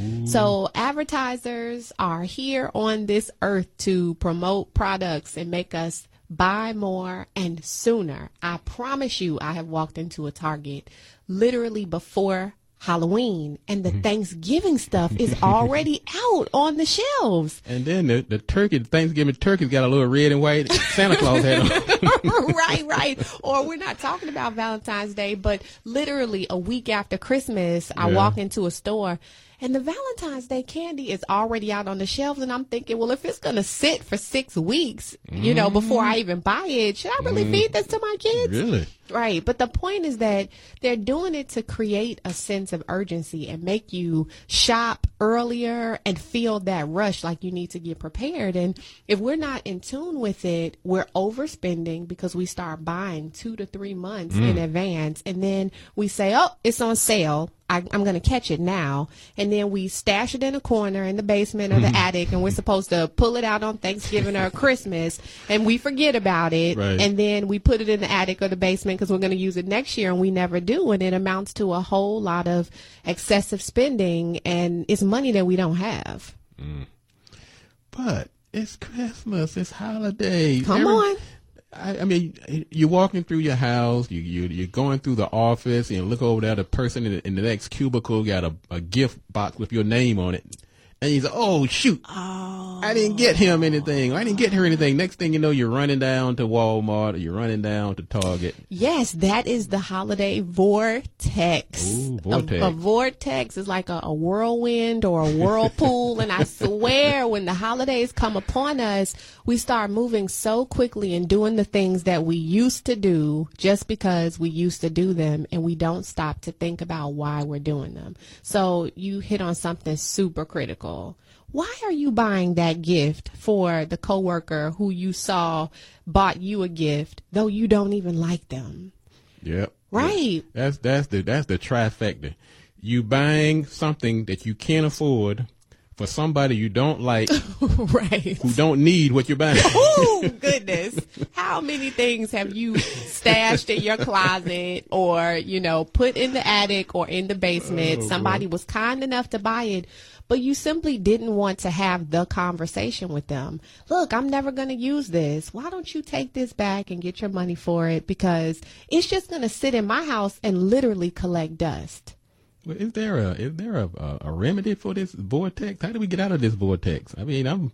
So advertisers are here on this earth to promote products and make us buy more and sooner. I promise you, I have walked into a Target literally before Halloween, and the Thanksgiving stuff is already out on the shelves. And then the, the turkey, Thanksgiving turkey's got a little red and white Santa Claus hat on. Right, right. Or we're not talking about Valentine's Day, but literally a week after Christmas, I Yeah. walk into a store and the Valentine's Day candy is already out on the shelves. And I'm thinking, well, if it's going to sit for six weeks, you know, before I even buy it, should I really Mm. feed this to my kids? Really? Right. But the point is that they're doing it to create a sense of urgency and make you shop earlier and feel that rush like you need to get prepared. And if we're not in tune with it, we're overspending because we start buying two to three months Mm. in advance. And then we say, oh, it's on sale. I, I'm going to catch it now. And then we stash it in a corner in the basement or the attic, and we're supposed to pull it out on Thanksgiving or Christmas, and we forget about it. Right. And then we put it in the attic or the basement because we're going to use it next year, and we never do. And it amounts to a whole lot of excessive spending, and it's money that we don't have. Mm. But it's Christmas. It's holidays. Come Every- on. I, I mean, you're walking through your house, you, you, you're going through the office, and you look over there, the person in the, in the next cubicle got a, a gift box with your name on it. And you say, oh, shoot, I didn't get him anything. I didn't get her anything. Next thing you know, you're running down to Walmart or you're running down to Target. Yes, that is the holiday vortex. Ooh, vortex. A, a vortex is like a, a whirlwind or a whirlpool. And I swear when the holidays come upon us, we start moving so quickly and doing the things that we used to do just because we used to do them. And we don't stop to think about why we're doing them. So you hit on something super critical. Why are you buying that gift for the coworker who you saw bought you a gift, though you don't even like them? Yep. Right. That's that's the that's the trifecta. You buying something that you can't afford for somebody you don't like, right? Who don't need what you're buying. Oh, goodness. How many things have you stashed in your closet or, you know, put in the attic or in the basement? Oh, Somebody boy. was kind enough to buy it, but you simply didn't want to have the conversation with them. Look, I'm never going to use this. Why don't you take this back and get your money for it? Because it's just going to sit in my house and literally collect dust. Well, is there a is there a, a, a remedy for this vortex? How do we get out of this vortex? I mean, I'm,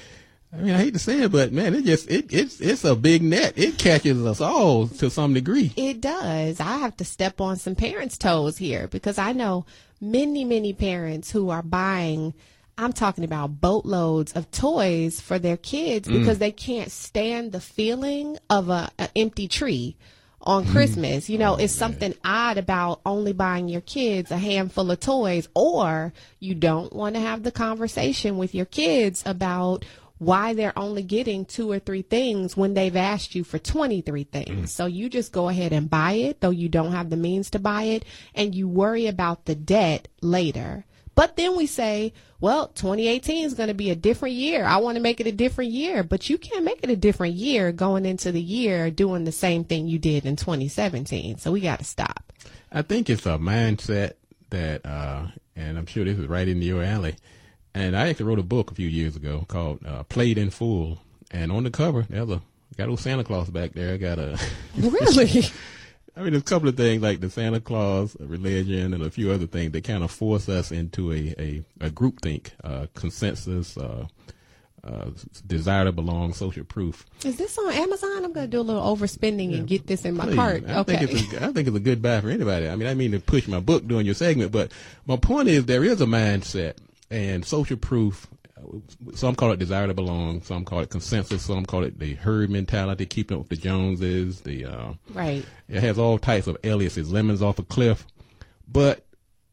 I mean, I hate to say it, but man, it just it it's it's a big net. It catches us all to some degree. It does. I have to step on some parents' toes here because I know many many parents who are buying. I'm talking about boatloads of toys for their kids because mm. they can't stand the feeling of a an empty tree on Christmas. You know, oh, it's something man. odd about only buying your kids a handful of toys, or you don't want to have the conversation with your kids about why they're only getting two or three things when they've asked you for twenty-three things. Mm. So you just go ahead and buy it, though you don't have the means to buy it, and you worry about the debt later. But then we say, well, twenty eighteen is going to be a different year. I want to make it a different year. But you can't make it a different year going into the year doing the same thing you did in twenty seventeen. So we got to stop. I think it's a mindset that, uh, and I'm sure this is right in your alley. And I actually wrote a book a few years ago called uh, Played in Full. And on the cover, there's a got old Santa Claus back there. I got a really. I mean, there's a couple of things like the Santa Claus religion and a few other things that kind of force us into a, a, a groupthink, uh, consensus, uh, uh, desire to belong, social proof. Is this on Amazon? I'm going to do a little overspending yeah, and get this in my please. cart. I okay. Think it's a, I think it's a good buy for anybody. I mean, I mean to push my book during your segment, but my point is there is a mindset and social proof. Some call it desire to belong. Some call it consensus. Some call it the herd mentality, keeping up with the Joneses. The uh, right. It has all types of aliases, lemons off a cliff. But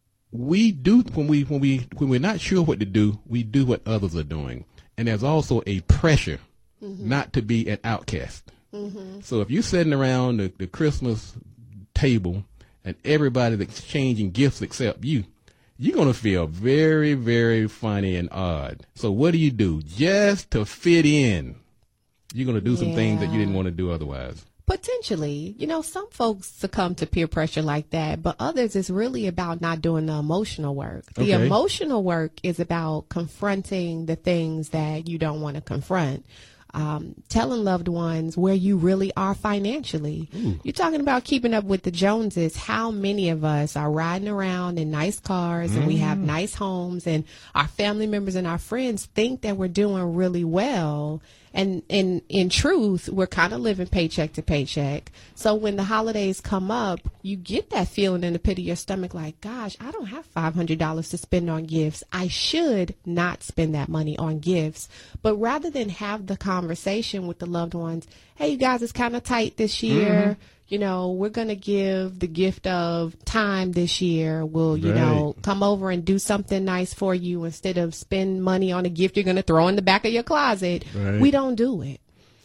we do when we when we when we're not sure what to do, we do what others are doing, and there's also a pressure mm-hmm. not to be an outcast. Mm-hmm. So if you're sitting around the, the Christmas table and everybody's exchanging gifts except you, you're going to feel very, very funny and odd. So what do you do? Just to fit in, you're going to do some yeah. things that you didn't want to do otherwise. Potentially. You know, some folks succumb to peer pressure like that, but others it's really about not doing the emotional work. The okay. emotional work is about confronting the things that you don't want to confront. Um, telling loved ones where you really are financially. Ooh. You're talking about keeping up with the Joneses. How many of us are riding around in nice cars mm. and we have nice homes and our family members and our friends think that we're doing really well. And in, in truth, we're kind of living paycheck to paycheck. So when the holidays come up, you get that feeling in the pit of your stomach like, gosh, I don't have five hundred dollars to spend on gifts. I should not spend that money on gifts. But rather than have the conversation with the loved ones, hey, you guys, it's kind of tight this year. Mm-hmm. You know, we're going to give the gift of time this year. We'll, you right. know, come over and do something nice for you instead of spend money on a gift you're going to throw in the back of your closet. Right. We don't do it.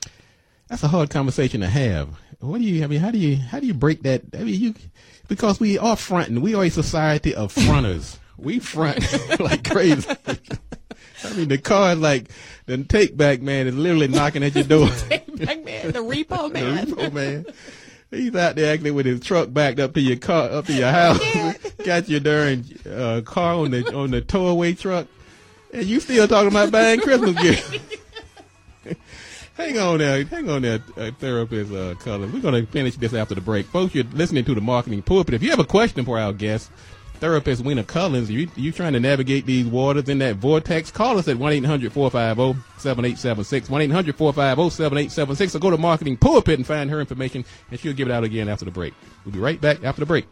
That's a hard conversation to have. What do you, I mean, how do you, how do you break that? I mean, you, because we are fronting. We are a society of fronters. We front like crazy. I mean, the car is like, the take back man is literally knocking at your door. Take back man, the repo man. The repo man. He's out there actually with his truck backed up to your car, up to your house. Got your darn uh, car on the on the towaway truck, and you still talking about buying Christmas gifts. Hang on there, hang on there, uh, therapist uh, Cullen. We're gonna finish this after the break, folks. You're listening to the Marketing Pulpit. If you have a question for our guest, therapist Wena Cullins, you you trying to navigate these waters in that vortex, call us at one eight hundred four five zero seven eight seven six, one eight hundred four five zero seven eight seven six, or go to Marketing Pulpit and find her information, and she'll give it out again after the break. We'll be right back after the break.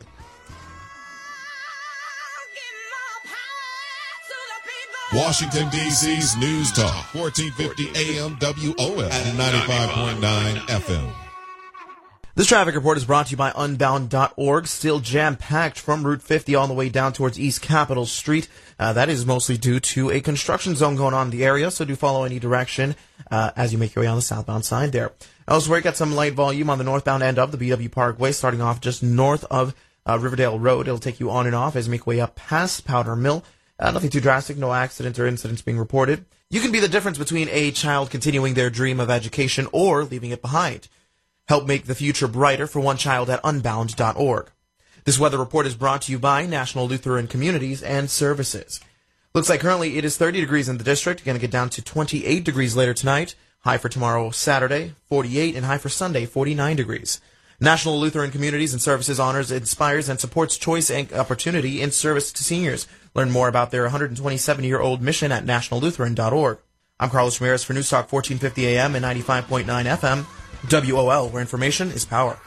Washington, D C's News Talk, fourteen fifty A M W O L and ninety-five point nine F M. This traffic report is brought to you by Unbound dot org. Still jam-packed from Route fifty all the way down towards East Capitol Street. Uh, that is mostly due to a construction zone going on in the area, so do follow any direction uh, as you make your way on the southbound side there. Elsewhere, got some light volume on the northbound end of the B W Parkway, starting off just north of uh, Riverdale Road. It'll take you on and off as you make your way up past Powder Mill. Uh, nothing too drastic, no accidents or incidents being reported. You can be the difference between a child continuing their dream of education or leaving it behind. Help make the future brighter for one child at unbound dot org. This weather report is brought to you by National Lutheran Communities and Services. Looks like currently it is thirty degrees in the district. Going to get down to twenty-eight degrees later tonight. High for tomorrow, Saturday, forty-eight, and high for Sunday, forty-nine degrees. National Lutheran Communities and Services honors, inspires, and supports choice and opportunity in service to seniors. Learn more about their one hundred twenty-seven-year-old mission at national lutheran dot org. I'm Carlos Ramirez for News Talk fourteen fifty A M and ninety-five point nine F M, W O L, where information is power.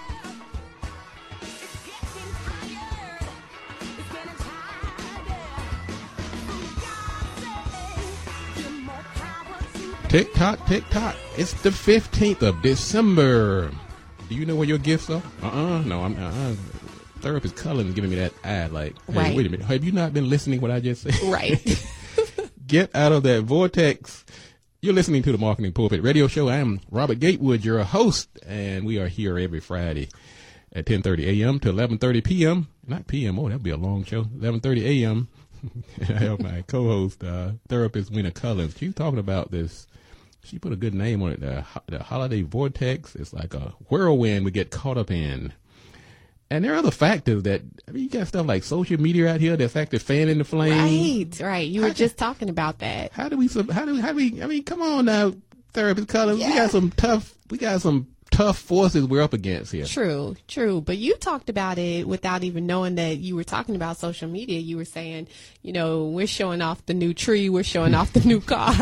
Tick tock, tick tock. It's the fifteenth of December. Do you know where your gifts are? Uh-uh. No, I'm uh-uh. Therapist Cullen is giving me that eye like, hey, right. Wait a minute. Have you not been listening what I just said? Right. Get out of that vortex. You're listening to the Marketing Pulpit Radio Show. I am Robert Gatewood, your host, and we are here every Friday at ten thirty A M to eleven thirty P M Not P M. Oh, that'd be a long show. eleven thirty A M I have my co-host, uh, therapist Wina Cullens. She's talking about this. She put a good name on it, the, the holiday vortex. It's like a whirlwind we get caught up in. And there are other factors that, I mean, you got stuff like social media out here that's active fanning the flame. Right, right. You how were just talking about that. How do we, how do we, how do we, I mean, come on now, therapist Cullens. Yeah. We got some tough, we got some tough forces we're up against here. True, true. But you talked about it without even knowing that you were talking about social media. You were saying, you know, we're showing off the new tree, we're showing off the new car.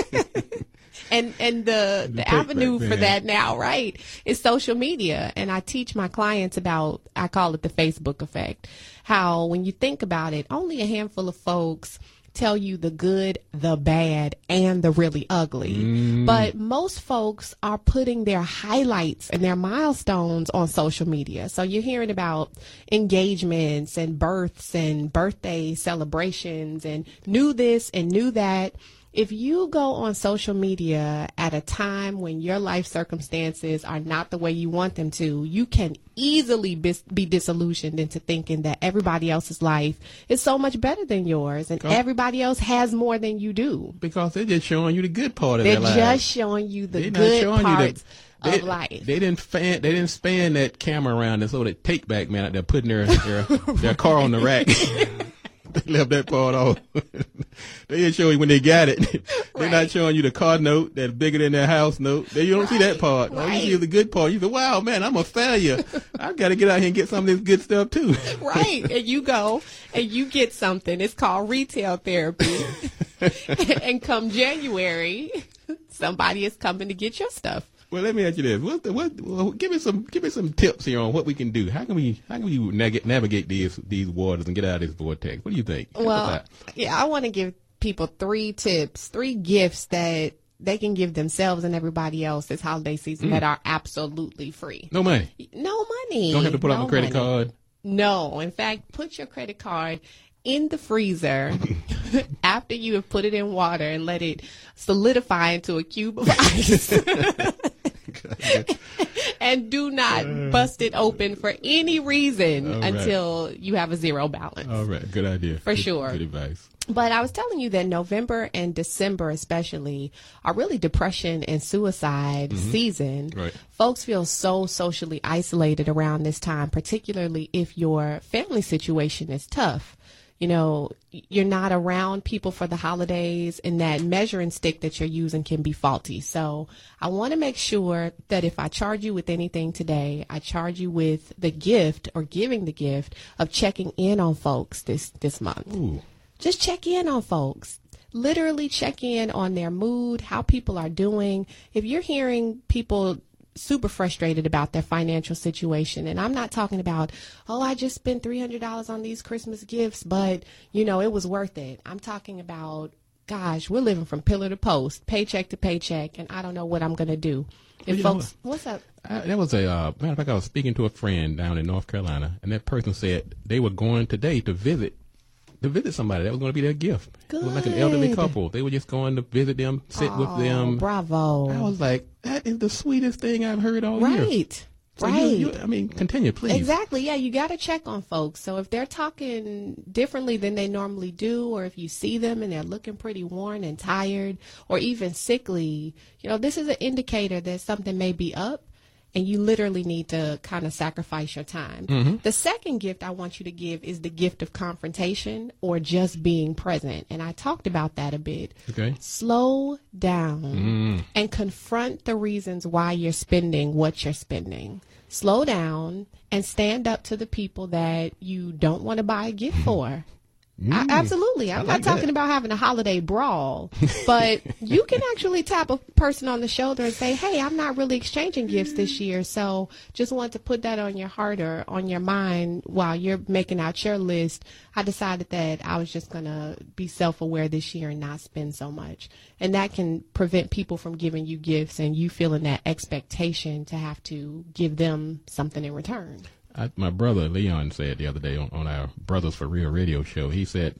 And and the, the avenue for that now, right, is social media. And I teach my clients about, I call it the Facebook effect, how when you think about it, only a handful of folks tell you the good, the bad, and the really ugly. Mm. But most folks are putting their highlights and their milestones on social media. So you're hearing about engagements and births and birthday celebrations and knew this and knew that. If you go on social media at a time when your life circumstances are not the way you want them to, you can easily be, be disillusioned into thinking that everybody else's life is so much better than yours and because everybody else has more than you do. Because they're just showing you the good part of they're their life. They're just showing you the they're good parts the, they, of life. They didn't fan, they didn't span that camera around and so that take back man out there putting their their, their car on the rack. They left that part off. They didn't show you when they got it. They're right. Not showing you the car note that's bigger than their house note. They, you don't right. see that part. Right. All you see is the good part. You say, wow, man, I'm a failure. I've got to get out here and get some of this good stuff, too. Right. And you go and you get something. It's called retail therapy. And come January, somebody is coming to get your stuff. Well, let me ask you this: what, the, what, well, give me some, give me some tips here on what we can do. How can we, how can we navigate, navigate these these waters and get out of this vortex? What do you think? Well, yeah, I want to give people three tips, three gifts that they can give themselves and everybody else this holiday season mm. that are absolutely free. No money. No money. Don't have to put no up a credit money. card. No, in fact, put your credit card in the freezer after you have put it in water and let it solidify into a cube of ice. And do not uh, bust it open for any reason right. until you have a zero balance. All right. Good idea. For good, sure. Good advice. But I was telling you that November and December especially are really depression and suicide mm-hmm. season. Right. Folks feel so socially isolated around this time, particularly if your family situation is tough. You know, you're not around people for the holidays, and that measuring stick that you're using can be faulty. So I want to make sure that if I charge you with anything today, I charge you with the gift or giving the gift of checking in on folks this, this month. Ooh. Just check in on folks. Literally check in on their mood, how people are doing. If you're hearing people super frustrated about their financial situation. And I'm not talking about, oh, I just spent three hundred dollars on these Christmas gifts, but, you know, it was worth it. I'm talking about, gosh, we're living from pillar to post, paycheck to paycheck, and I don't know what I'm going to do. If well, folks, what? what's up? I, that was a, uh, matter of fact, I was speaking to a friend down in North Carolina, and that person said they were going today to visit to visit somebody. That was going to be their gift. Good. It was like an elderly couple. They were just going to visit them, sit oh, with them. Bravo. I was like, that is the sweetest thing I've heard all right. year. Right. So right. You, you, I mean, continue, please. Exactly. Yeah, you got to check on folks. So if they're talking differently than they normally do, or if you see them and they're looking pretty worn and tired, or even sickly, you know, this is an indicator that something may be up, and you literally need to kind of sacrifice your time. Mm-hmm. The second gift I want you to give is the gift of confrontation or just being present. And I talked about that a bit. Okay. Slow down mm. and confront the reasons why you're spending what you're spending. Slow down and stand up to the people that you don't want to buy a gift for. Mm. I, absolutely. I'm I not like talking that. about having a holiday brawl, but you can actually tap a person on the shoulder and say, hey, I'm not really exchanging gifts this year. So just want to put that on your heart or on your mind while you're making out your list. I decided that I was just going to be self-aware this year and not spend so much. And that can prevent people from giving you gifts and you feeling that expectation to have to give them something in return. I, my brother Leon said the other day on, on our Brothers for Real radio show, he said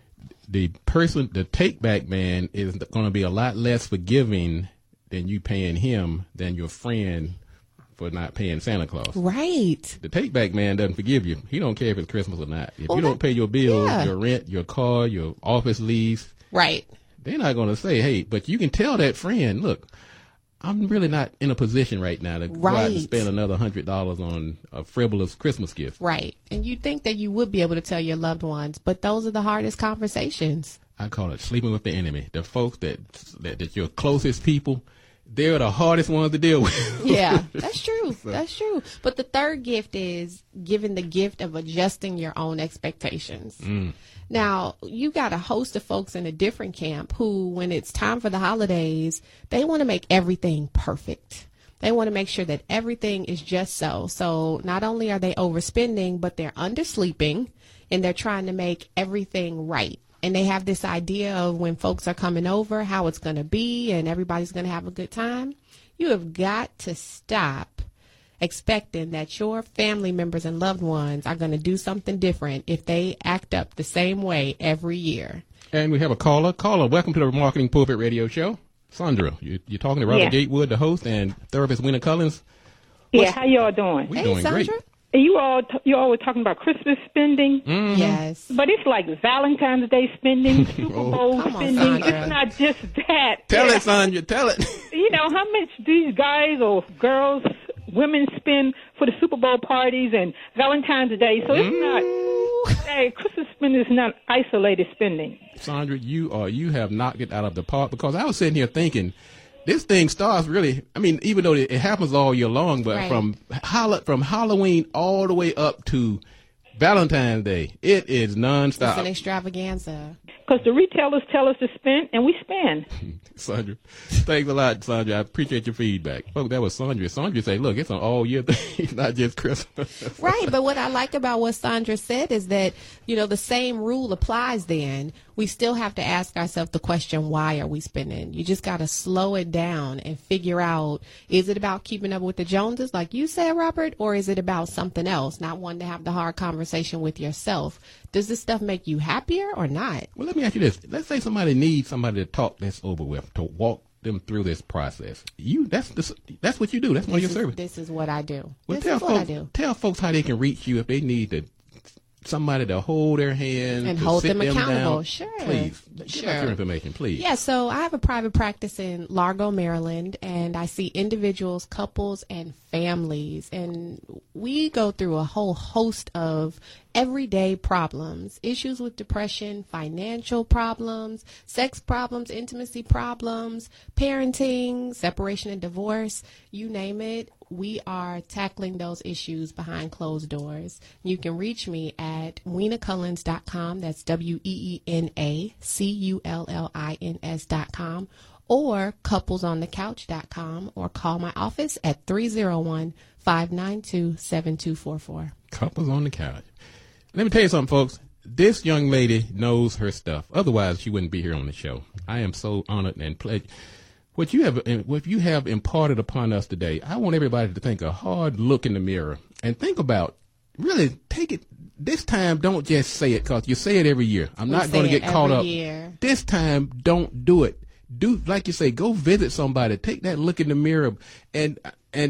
the person, the take back man is going to be a lot less forgiving than you paying him than your friend for not paying Santa Claus. Right. The take back man doesn't forgive you. He don't care if it's Christmas or not. If well, you that, don't pay your bills, yeah. your rent, your car, your office lease. Right. They're not going to say, hey, but you can tell that friend, look, I'm really not in a position right now to right. go out and spend another hundred dollars on a frivolous Christmas gift. Right. And you think that you would be able to tell your loved ones, but those are the hardest conversations. I call it sleeping with the enemy. The folks that that, that your closest people, they're the hardest ones to deal with. Yeah, that's true. So. That's true. But the third gift is giving the gift of adjusting your own expectations. Mm. Now, you got a host of folks in a different camp who, when it's time for the holidays, they want to make everything perfect. They want to make sure that everything is just so. So not only are they overspending, but they're undersleeping and they're trying to make everything right. And they have this idea of when folks are coming over, how it's going to be and everybody's going to have a good time. You have got to stop expecting that your family members and loved ones are going to do something different if they act up the same way every year. And we have a caller. Caller, welcome to the Marketing Pulpit Radio Show. Sandra, you, you're talking to Robert Yeah. Gatewood, the host, and therapist Wena Collins. Yeah, how y'all doing? We Hey, doing Sandra. great. You all, t- you all were talking about Christmas spending, Mhm. Yes. but it's like Valentine's Day spending, Super Oh. Bowl Come on, spending. Sandra. It's not just that. Tell it, Sandra. Tell it. You know how much these guys or girls, women spend for the Super Bowl parties and Valentine's Day. So it's not. Hey, Christmas spending is not isolated spending. Sandra, you are you have knocked it out of the park, because I was sitting here thinking, this thing starts really, I mean, even though it, it happens all year long, but Right. from Hall- from Halloween all the way up to Valentine's Day, it is It's an nonstop. extravaganza. Because the retailers tell us to spend, and we spend. Sandra, thanks a lot, Sandra. I appreciate your feedback. Oh, that was Sandra. Sandra say, look, it's an all year thing, not just Christmas. Right, but what I like about what Sandra said is that, you know, the same rule applies then. We still have to ask ourselves the question, why are we spending? You just got to slow it down and figure out, is it about keeping up with the Joneses, like you said, Robert, or is it about something else, not wanting to have the hard conversation with yourself? Does this stuff make you happier or not? Well, let me ask you this. Let's say somebody needs somebody to talk this over with, to walk them through this process. You, that's the, that's what you do. That's one of your This is, services. this is what I do. Well, this tell is what folks, I do. tell folks how they can reach you if they need to, somebody to hold their hand And to hold sit them accountable. down. Sure. Please, give Sure. out your information, please. Yeah, so I have a private practice in Largo, Maryland, and I see individuals, couples, and families. And we go through a whole host of everyday problems, issues with depression, financial problems, sex problems, intimacy problems, parenting, separation and divorce, you name it. We are tackling those issues behind closed doors. You can reach me at wena cullins dot com. That's W E E N A C U L L I N S dot com, or couples on the couch dot com, or call my office at three oh one, five nine two, seven two four four. Couples on the couch. Let me tell you something, folks. This young lady knows her stuff. Otherwise, she wouldn't be here on the show. I am so honored and pledged. What you have, what you have imparted upon us today, I want everybody to take a hard look in the mirror and think about, really take it. This time, don't just say it, because you say it every year. I'm We not say going to it get caught every up. year. This time, don't do it. Do, like you say, go visit somebody. Take that look in the mirror and and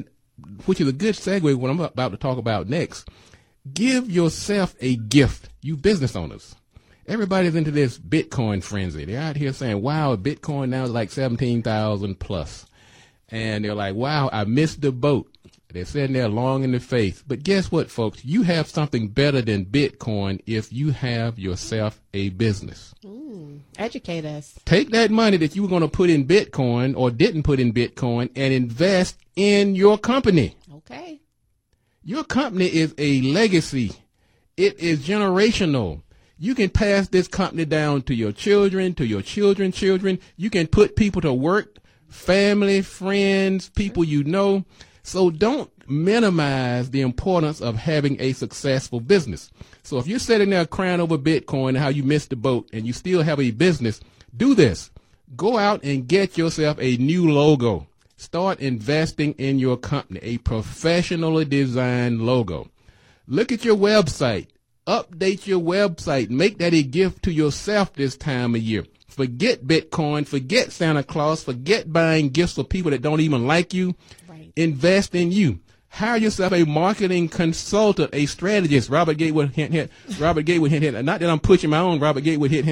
which is a good segue what I'm about to talk about next. Give yourself a gift, you business owners. Everybody's into this Bitcoin frenzy. They're out here saying, wow, Bitcoin now is like seventeen thousand plus. And they're like, wow, I missed the boat. They're sitting there long in the face. But guess what, folks? You have something better than Bitcoin if you have yourself a business. Mm, educate us. Take that money that you were going to put in Bitcoin or didn't put in Bitcoin and invest in your company. Okay. Your company is a legacy. It is generational. You can pass this company down to your children, to your children's children. You can put people to work, family, friends, people you know. So don't minimize the importance of having a successful business. So if you're sitting there crying over Bitcoin and how you missed the boat and you still have a business, do this. Go out and get yourself a new logo. Start investing in your company, a professionally designed logo. Look at your website. Update your website. Make that a gift to yourself this time of year. Forget Bitcoin. Forget Santa Claus. Forget buying gifts for people that don't even like you. Right. Invest in you. Hire yourself a marketing consultant, a strategist. Robert Gatewood, hint, hint. Robert Gatewood, hint, hint. Not that I'm pushing my own Robert Gatewood, hint,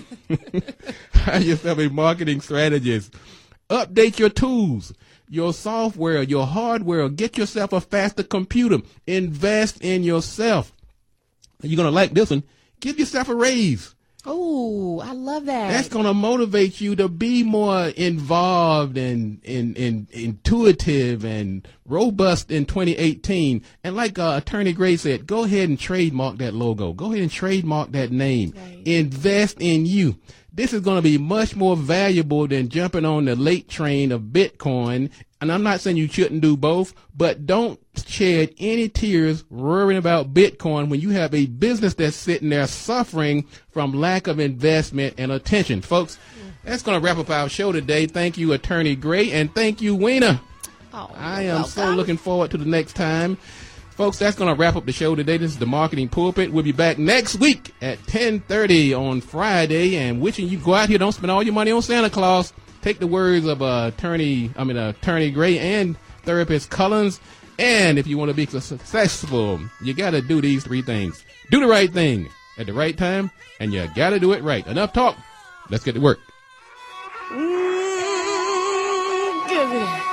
hint. Hire yourself a marketing strategist. Update your tools, your software, your hardware. Get yourself a faster computer. Invest in yourself. You're going to like this one. Give yourself a raise. Oh, I love that. That's going to motivate you to be more involved and, and, and intuitive and robust in twenty eighteen. And like uh, Attorney Gray said, go ahead and trademark that logo. Go ahead and trademark that name. Right. Invest in you. This is going to be much more valuable than jumping on the late train of Bitcoin. And I'm not saying you shouldn't do both, but don't shed any tears worrying about Bitcoin when you have a business that's sitting there suffering from lack of investment and attention. Folks, that's going to wrap up our show today. Thank you, Attorney Gray, and thank you, Weena. Oh, I am welcome. so looking forward to the next time. Folks, that's going to wrap up the show today. This is the Marketing Pulpit. We'll be back next week at ten thirty on Friday, and wishing you go out here, don't spend all your money on Santa Claus. Take the words of uh, Attorney, I mean, uh, Attorney Gray and Therapist Collins. And if you want to be successful, you got to do these three things. Do the right thing at the right time, and you got to do it right. Enough talk. Let's get to work. Mm, give it.